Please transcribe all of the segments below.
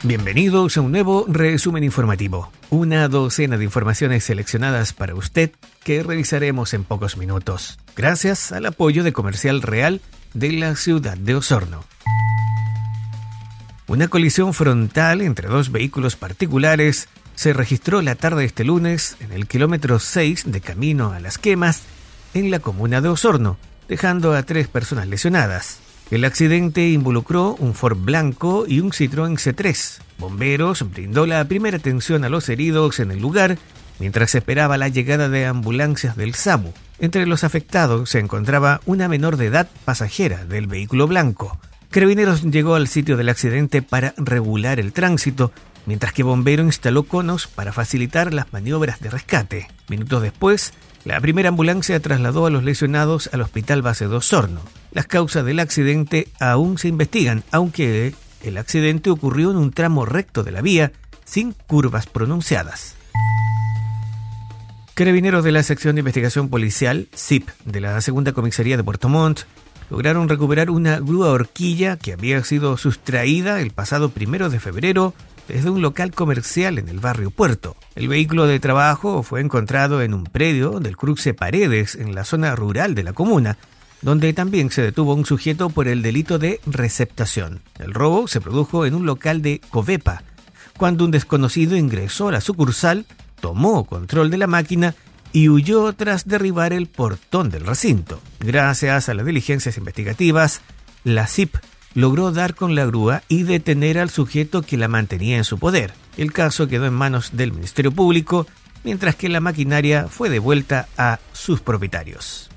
Bienvenidos a un nuevo resumen informativo. Una docena de informaciones seleccionadas para usted que revisaremos en pocos minutos, gracias al apoyo de Comercial Real de la ciudad de Osorno. Una colisión frontal entre dos vehículos particulares se registró la tarde de este lunes en el kilómetro 6 de camino a Las Quemas, en la comuna de Osorno, dejando a 3 personas lesionadas. El accidente involucró un Ford blanco y un Citroën C3. Bomberos brindó la primera atención a los heridos en el lugar, mientras se esperaba la llegada de ambulancias del SAMU. Entre los afectados se encontraba una menor de edad pasajera del vehículo blanco. Carabineros llegó al sitio del accidente para regular el tránsito, mientras que Bombero instaló conos para facilitar las maniobras de rescate. Minutos después, la primera ambulancia trasladó a los lesionados al Hospital Base de Osorno. Las causas del accidente aún se investigan, aunque el accidente ocurrió en un tramo recto de la vía, sin curvas pronunciadas. Carabineros de la Sección de Investigación Policial, SIP, de la Segunda Comisaría de Puerto Montt, lograron recuperar una grúa horquilla que había sido sustraída el pasado 1 de febrero desde un local comercial en el barrio Puerto. El vehículo de trabajo fue encontrado en un predio del cruce Paredes, en la zona rural de la comuna, donde también se detuvo un sujeto por el delito de receptación. El robo se produjo en un local de Covepa, cuando un desconocido ingresó a la sucursal, tomó control de la máquina y huyó tras derribar el portón del recinto. Gracias a las diligencias investigativas, la CIP logró dar con la grúa y detener al sujeto que la mantenía en su poder. El caso quedó en manos del Ministerio Público, mientras que la maquinaria fue devuelta a sus propietarios.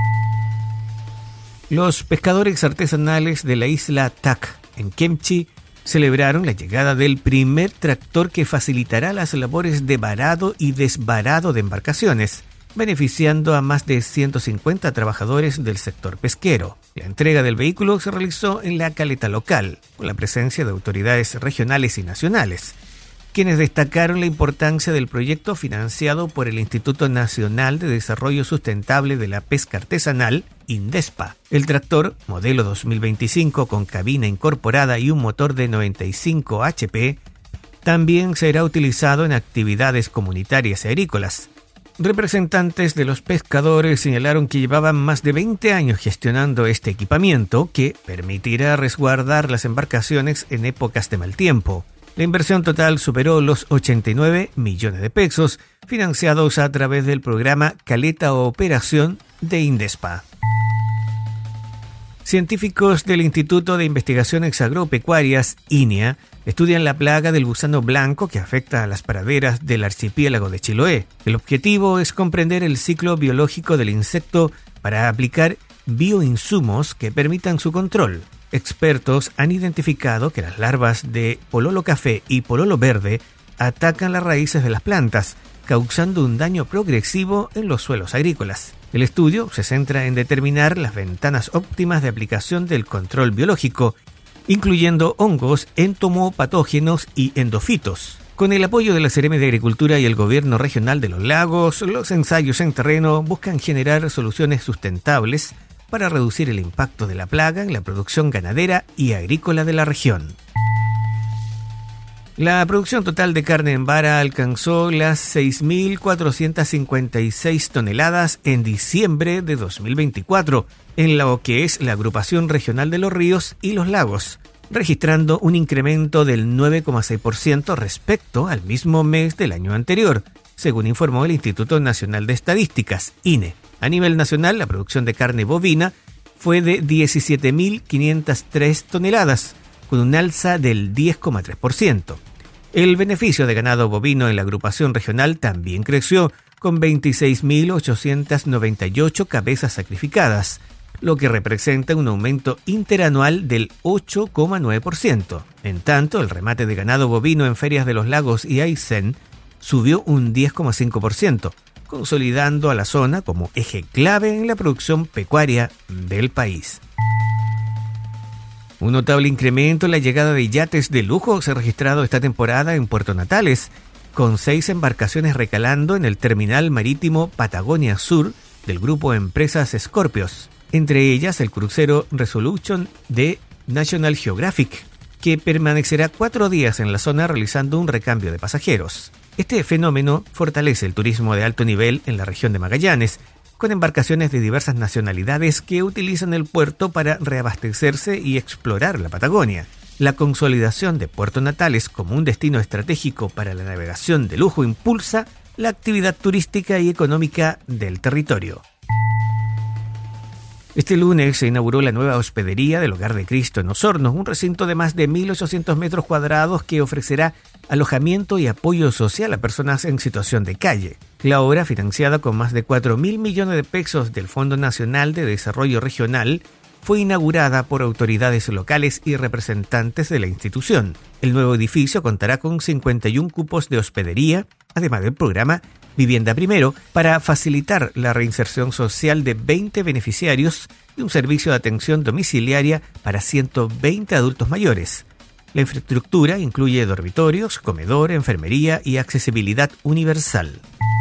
Los pescadores artesanales de la isla Tak, en Kemchi, celebraron la llegada del primer tractor que facilitará las labores de varado y desvarado de embarcaciones, beneficiando a más de 150 trabajadores del sector pesquero. La entrega del vehículo se realizó en la caleta local, con la presencia de autoridades regionales y nacionales, quienes destacaron la importancia del proyecto financiado por el Instituto Nacional de Desarrollo Sustentable de la Pesca Artesanal, INDESPA. El tractor, modelo 2025 con cabina incorporada y un motor de 95 HP, también será utilizado en actividades comunitarias y agrícolas. Representantes de los pescadores señalaron que llevaban más de 20 años gestionando este equipamiento que permitirá resguardar las embarcaciones en épocas de mal tiempo. La inversión total superó los 89 millones de pesos, financiados a través del programa Caleta Operación de INDESPA. Científicos del Instituto de Investigaciones Agropecuarias, INEA, estudian la plaga del gusano blanco que afecta a las praderas del archipiélago de Chiloé. El objetivo es comprender el ciclo biológico del insecto para aplicar bioinsumos que permitan su control. Expertos han identificado que las larvas de pololo café y pololo verde atacan las raíces de las plantas, causando un daño progresivo en los suelos agrícolas. El estudio se centra en determinar las ventanas óptimas de aplicación del control biológico, incluyendo hongos, entomopatógenos y endofitos. Con el apoyo de la Seremi de Agricultura y el Gobierno Regional de los Lagos, los ensayos en terreno buscan generar soluciones sustentables para reducir el impacto de la plaga en la producción ganadera y agrícola de la región. La producción total de carne en vara alcanzó las 6.456 toneladas en diciembre de 2024, en lo que es la Agrupación Regional de los Ríos y los Lagos, registrando un incremento del 9,6% respecto al mismo mes del año anterior, según informó el Instituto Nacional de Estadísticas, INE. A nivel nacional, la producción de carne bovina fue de 17.503 toneladas, con un alza del 10,3%. El beneficio de ganado bovino en la agrupación regional también creció, con 26.898 cabezas sacrificadas, lo que representa un aumento interanual del 8,9%. En tanto, el remate de ganado bovino en Ferias de los Lagos y Aysén subió un 10,5%, consolidando a la zona como eje clave en la producción pecuaria del país. Un notable incremento en la llegada de yates de lujo se ha registrado esta temporada en Puerto Natales, con 6 embarcaciones recalando en el terminal marítimo Patagonia Sur del grupo Empresas Scorpios, entre ellas el crucero Resolution de National Geographic, que permanecerá 4 días en la zona realizando un recambio de pasajeros. Este fenómeno fortalece el turismo de alto nivel en la región de Magallanes, con embarcaciones de diversas nacionalidades que utilizan el puerto para reabastecerse y explorar la Patagonia. La consolidación de Puerto Natales como un destino estratégico para la navegación de lujo impulsa la actividad turística y económica del territorio. Este lunes se inauguró la nueva hospedería del Hogar de Cristo en Osorno, un recinto de más de 1.800 metros cuadrados que ofrecerá alojamiento y apoyo social a personas en situación de calle. La obra, financiada con más de 4.000 millones de pesos del Fondo Nacional de Desarrollo Regional, fue inaugurada por autoridades locales y representantes de la institución. El nuevo edificio contará con 51 cupos de hospedería, además del programa Vivienda Primero, para facilitar la reinserción social de 20 beneficiarios y un servicio de atención domiciliaria para 120 adultos mayores. La infraestructura incluye dormitorios, comedor, enfermería y accesibilidad universal.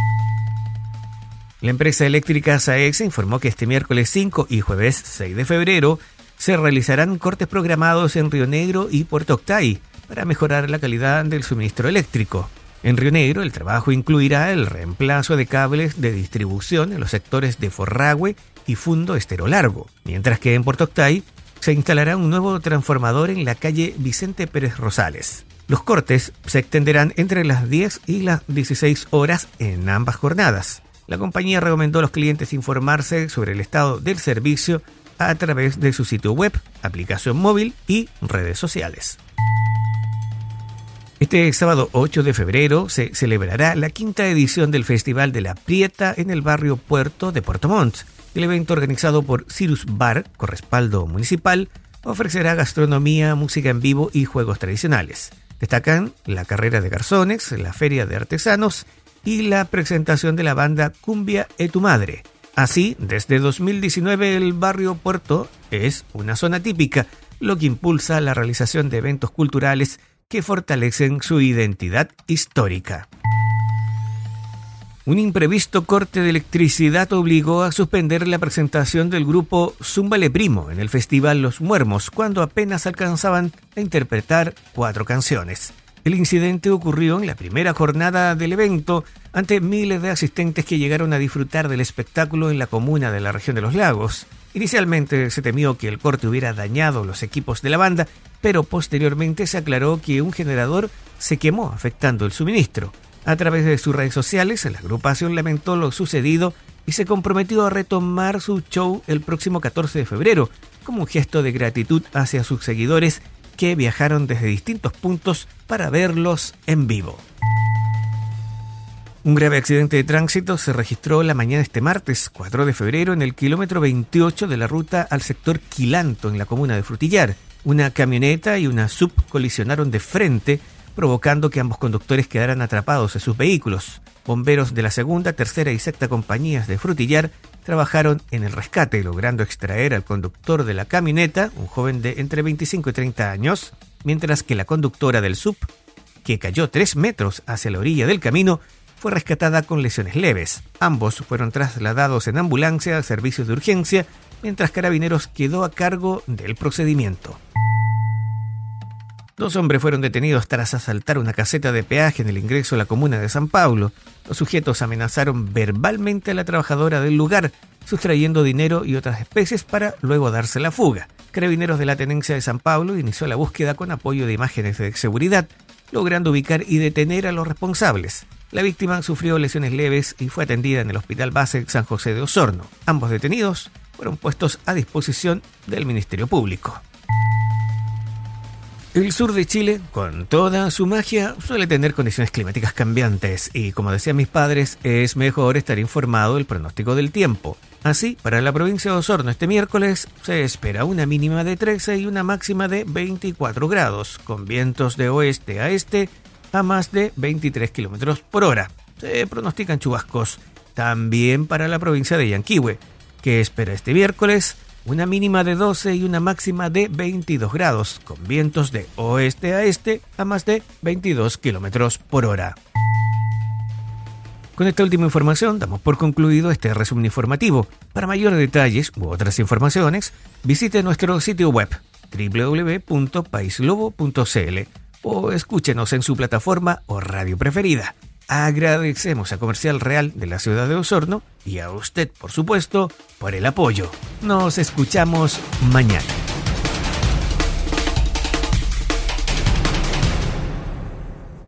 La empresa eléctrica SAEX informó que este miércoles 5 y jueves 6 de febrero se realizarán cortes programados en Río Negro y Puerto Octay para mejorar la calidad del suministro eléctrico. En Río Negro, el trabajo incluirá el reemplazo de cables de distribución en los sectores de Forragüe y Fundo Estero Largo, mientras que en Puerto Octay se instalará un nuevo transformador en la calle Vicente Pérez Rosales. Los cortes se extenderán entre las 10 y las 16 horas en ambas jornadas. La compañía recomendó a los clientes informarse sobre el estado del servicio a través de su sitio web, aplicación móvil y redes sociales. Este sábado 8 de febrero se celebrará la 5ª edición del Festival de la Prieta en el barrio Puerto de Puerto Montt. El evento, organizado por Cirrus Bar, con respaldo municipal, ofrecerá gastronomía, música en vivo y juegos tradicionales. Destacan la carrera de garzones, la feria de artesanos y la presentación de la banda Cumbia e tu Madre. Así, desde 2019 el barrio Puerto es una zona típica, lo que impulsa la realización de eventos culturales que fortalecen su identidad histórica. Un imprevisto corte de electricidad obligó a suspender la presentación del grupo Zúmbale Primo en el Festival Los Muermos, cuando apenas alcanzaban a interpretar 4 canciones. El incidente ocurrió en la primera jornada del evento ante miles de asistentes que llegaron a disfrutar del espectáculo en la comuna de la región de Los Lagos. Inicialmente se temió que el corte hubiera dañado los equipos de la banda, pero posteriormente se aclaró que un generador se quemó afectando el suministro. A través de sus redes sociales, la agrupación lamentó lo sucedido y se comprometió a retomar su show el próximo 14 de febrero, como un gesto de gratitud hacia sus seguidores que viajaron desde distintos puntos para verlos en vivo. Un grave accidente de tránsito se registró la mañana de este martes 4 de febrero en el kilómetro 28 de la ruta al sector Quilanto, en la comuna de Frutillar. Una camioneta y una sub colisionaron de frente, provocando que ambos conductores quedaran atrapados en sus vehículos. Bomberos de la segunda, tercera y sexta compañías de Frutillar trabajaron en el rescate, logrando extraer al conductor de la camioneta, un joven de entre 25 y 30 años, mientras que la conductora del sub, que cayó 3 metros hacia la orilla del camino, fue rescatada con lesiones leves. Ambos fueron trasladados en ambulancia a servicios de urgencia, mientras Carabineros quedó a cargo del procedimiento. 2 hombres fueron detenidos tras asaltar una caseta de peaje en el ingreso a la comuna de San Pablo. Los sujetos amenazaron verbalmente a la trabajadora del lugar, sustrayendo dinero y otras especies para luego darse la fuga. Carabineros de la Tenencia de San Pablo inició la búsqueda con apoyo de imágenes de seguridad, logrando ubicar y detener a los responsables. La víctima sufrió lesiones leves y fue atendida en el Hospital Base San José de Osorno. Ambos detenidos fueron puestos a disposición del Ministerio Público. El sur de Chile, con toda su magia, suele tener condiciones climáticas cambiantes y, como decían mis padres, es mejor estar informado del pronóstico del tiempo. Así, para la provincia de Osorno este miércoles se espera una mínima de 13 y una máxima de 24 grados, con vientos de oeste a este a más de 23 kilómetros por hora. Se pronostican chubascos también para la provincia de Yanquihue, que espera este miércoles una mínima de 12 y una máxima de 22 grados, con vientos de oeste a este a más de 22 kilómetros por hora. Con esta última información damos por concluido este resumen informativo. Para mayores detalles u otras informaciones, visite nuestro sitio web www.paislobo.cl o escúchenos en su plataforma o radio preferida. Agradecemos a Comercial Real de la ciudad de Osorno y a usted, por supuesto, por el apoyo. Nos escuchamos mañana.